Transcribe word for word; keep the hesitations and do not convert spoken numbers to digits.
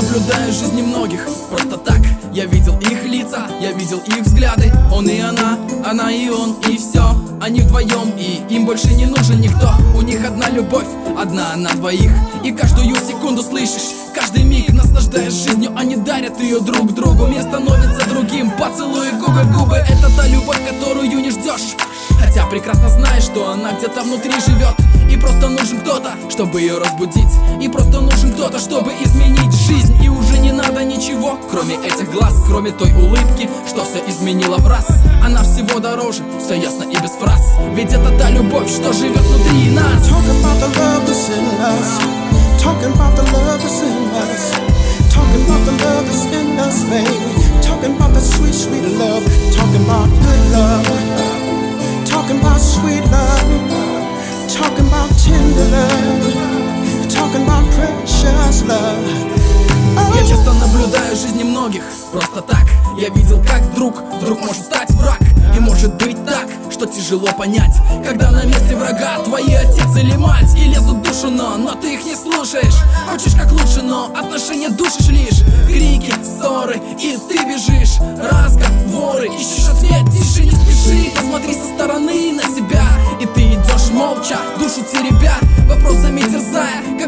наблюдаю жизни многих просто так. Я видел их лица, я видел их взгляды. Он и она, она и он, и все. Они вдвоем, и им больше не нужен никто. У них одна любовь, одна на двоих. И каждую секунду слышишь, каждый миг наслаждаясь жизнью. Они дарят ее друг другу, мир становится другим. Поцелуи губы в губы, это та любовь, которую не ждешь. Хотя прекрасно знаешь, что она где-то внутри живет. И просто нужен кто-то, чтобы ее разбудить. И просто нужен кто-то, чтобы изменить жизнь. И уже не надо ничего, кроме этих глаз, кроме той улыбки, что все изменило в раз. Она всего дороже, все ясно и без фраз. Ведь это та любовь, что живет внутри нас. Talking about the love that's in us. Talking about the love that's in us. Talking about the love that's in us, baby. Talking about the sweet, sweet love. Talking about good love. Talking about sweet love. Talking about tender love. Talking about precious love. Oh. Я часто наблюдаю жизни многих просто так. Я видел, как друг вдруг может стать враг. И может быть так, что тяжело понять, когда на месте врага твои отец или мать. И лезут в душу, но, но ты их не слушаешь. Хочешь как лучше, но отношения душишь лишь. Крики, ссоры, и ты бежишь. Разговоры, ищешь ответ, тише, не спеши. Посмотри со стороны на себя, и ты идешь молча, душу теребя.